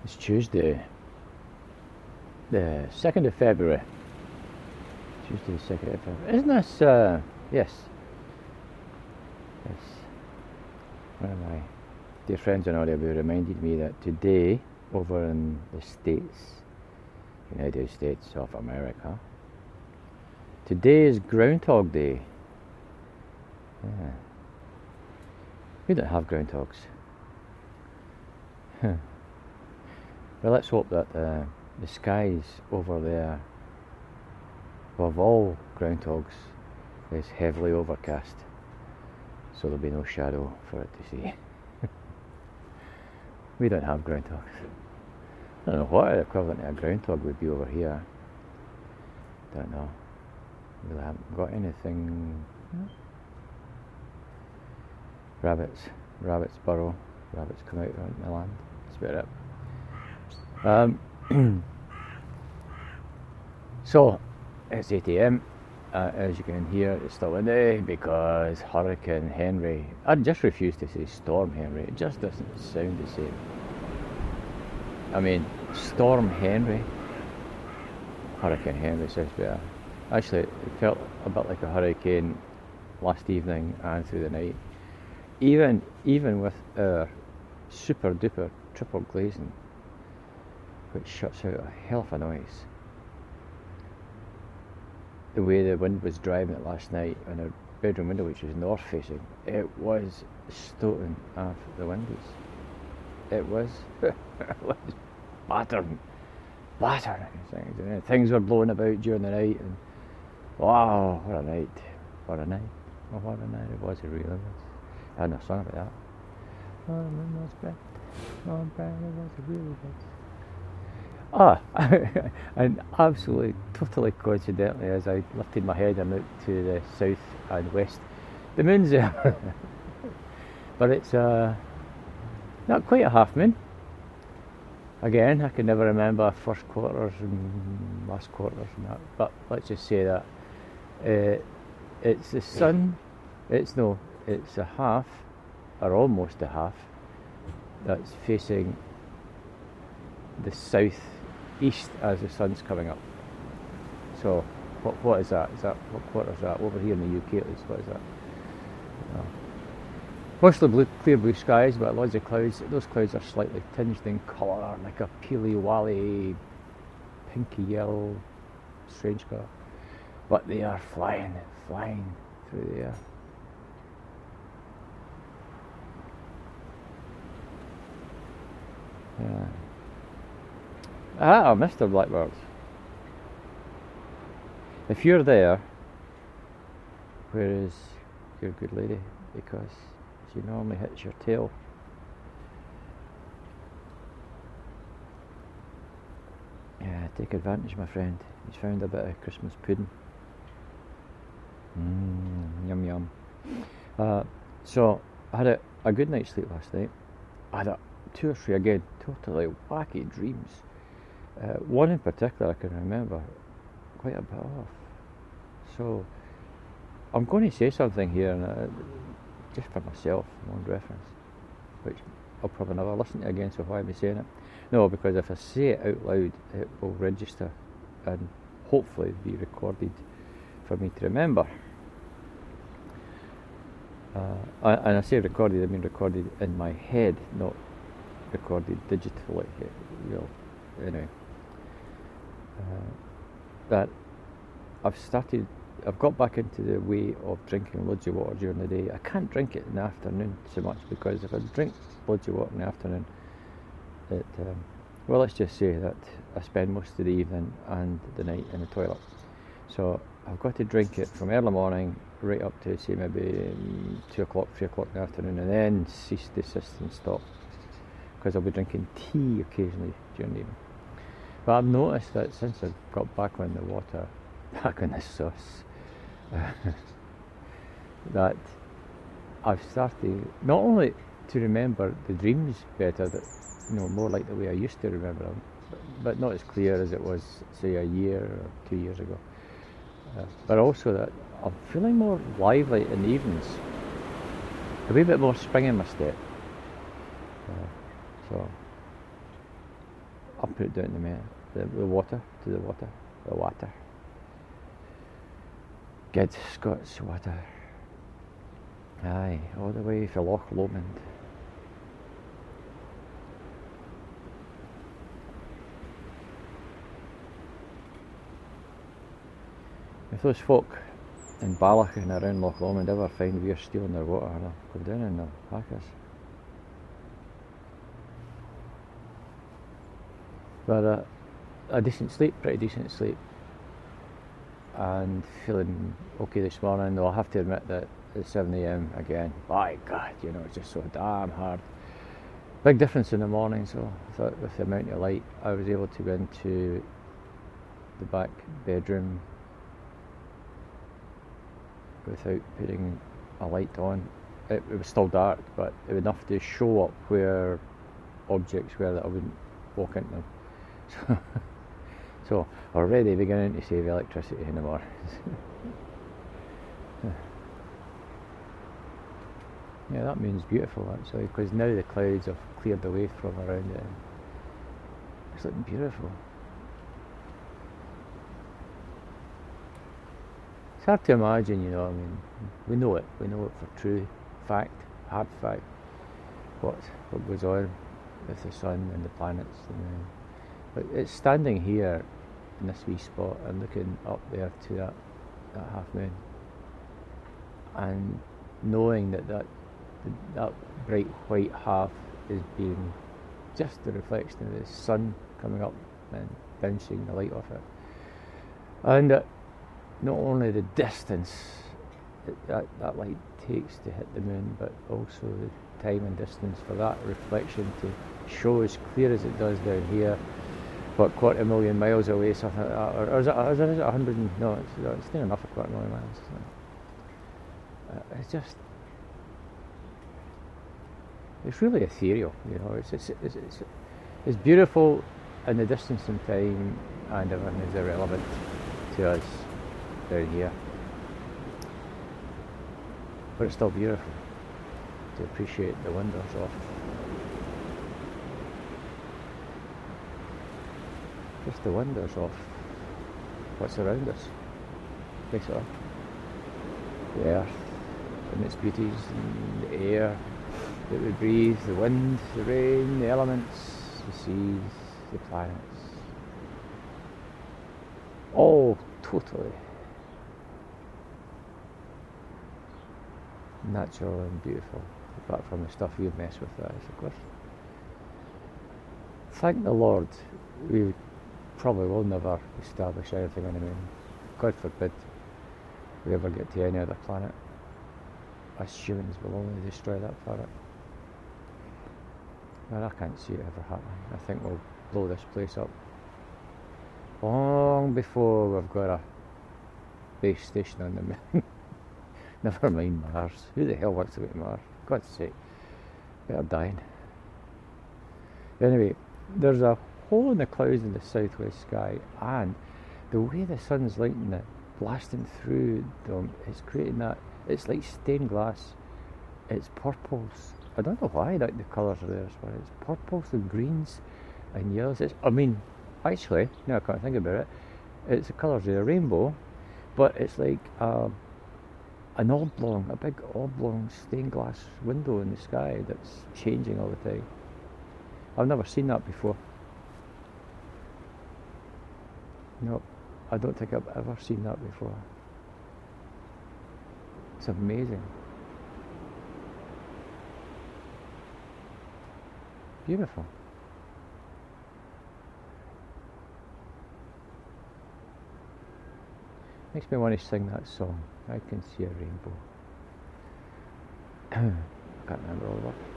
It's Tuesday, the 2nd of February. Tuesday, the 2nd of February. Isn't this, yes. Yes. One of my dear friends on audio reminded me that today, over in the States, United States of America, today is Groundhog Day. Yeah. We don't have groundhogs. Well, let's hope that the skies over there, above all groundhogs, is heavily overcast, so there'll be no shadow for it to see. We don't have groundhogs. I don't know what the equivalent of a groundhog would be over here. Don't know. We really haven't got anything. Rabbits burrow. Rabbits come out on the land. That's about it. So it's 8 a.m. As you can hear, it's still windy because Hurricane Henry. I just refuse to say Storm Henry. It just doesn't sound the same. I mean, Storm Henry. Hurricane Henry sounds better. Actually, it felt a bit like a hurricane last evening and through the night. Even with our super duper triple glazing, which shuts out a hell of a noise. The way the wind was driving it last night on our bedroom window, which was north facing, it was stoating off the windows. It was battering things. And things were blowing about during the night, and wow, what a night. Well, what a night it was, it really was. I had no song about that. Oh, it was bad. Oh, bad, it was, it really was. And absolutely, totally coincidentally, as I lifted my head and looked to the south and west, the moon's there. But it's not quite a half moon. Again, I can never remember first quarters and last quarters and that, but let's just say that it's the sun, it's a half, or almost a half, that's facing the southeast as the sun's coming up. So what is that? What quarter is that? Over here in the UK at least, what is that? Mostly clear blue skies, but lots of clouds. Those clouds are slightly tinged in colour, like a peely-wally, pinky yellow, strange colour. But they are flying through the air. Yeah. Mr. Blackbird. If you're there, where is your good lady? Because she normally hits your tail. Yeah, take advantage, my friend. He's found a bit of Christmas pudding. Yum yum. So I had a good night's sleep last night. I had 2 or 3 again, totally wacky dreams. One in particular I can remember quite a bit of. So I'm going to say something here, just for myself, my own reference, which I'll probably never listen to again, so why am I saying it? No, because if I say it out loud, it will register and hopefully be recorded for me to remember. And I say recorded, I mean recorded in my head, not recorded digitally. Anyway, that I've got back into the way of drinking loads of water during the day. I can't drink it in the afternoon so much, because if I drink loads of water in the afternoon, let's just say that I spend most of the evening and the night in the toilet. So I've got to drink it from early morning right up to say maybe 2 o'clock, 3 o'clock in the afternoon, and then cease, desist and stop, because I'll be drinking tea occasionally during the evening. But I've noticed that since I've got back on the water, back on the sauce, that I've started not only to remember the dreams better, that more like the way I used to remember them, but not as clear as it was, say, a year or 2 years ago. But also that I'm feeling more lively in the evenings, a wee bit more spring in my step. So I'll put it down to the water, to the water, the water. Good Scots water. Aye, all the way for Loch Lomond. If those folk in Balloch and around Loch Lomond ever find we're stealing their water, they'll go down and they'll hack us. But a decent sleep, pretty decent sleep, and feeling okay this morning, though I have to admit that at 7 a.m. again, by God, it's just so damn hard. Big difference in the morning, so I thought with the amount of light, I was able to go into the back bedroom without putting a light on. It was still dark, but it was enough to show up where objects were that I wouldn't walk into them. So already beginning to save electricity in the mornings. Yeah, that moon's beautiful actually, because now the clouds have cleared away from around it. It's looking beautiful. It's hard to imagine, we know it for true fact, hard fact, what goes on with the sun and the planets. But it's standing here in this wee spot and looking up there to that half moon, and knowing that bright white half is being just the reflection of the sun coming up and bouncing the light off it, and not only the distance that light takes to hit the moon, but also the time and distance for that reflection to show as clear as it does down here, what, 250,000 miles away, something like that, or is it 100? No, it's not enough, 250,000 miles. It's really ethereal, it's beautiful in the distance and time, and everything is irrelevant to us down here. But it's still beautiful to appreciate the wonders of just the wonders of what's around us, basically. The earth and its beauties, and the air that we breathe, the wind, the rain, the elements, the seas, the planets. All totally natural and beautiful, apart from the stuff we mess with, that is, of course. Thank the Lord, we probably will never establish anything on the moon. God forbid we ever get to any other planet. Us humans will only destroy that planet. Well, I can't see it ever happening. I think we'll blow this place up long before we've got a base station on the moon. Never mind Mars. Who the hell wants to go to Mars? For God's sake. Better dying. Anyway, there's a hole in the clouds in the southwest sky, and the way the sun's lighting it, blasting through them, it's creating that, it's like stained glass. It's purples. I don't know why the colours are there, but it's purples and greens and yellows. Actually, now I can't think about it, it's the colours of a rainbow, but it's like an oblong, a big oblong stained glass window in the sky that's changing all the time. I've never seen that before. No, I don't think I've ever seen that before. It's amazing. Beautiful. Makes me want to sing that song, I Can See a Rainbow. I can't remember all the words.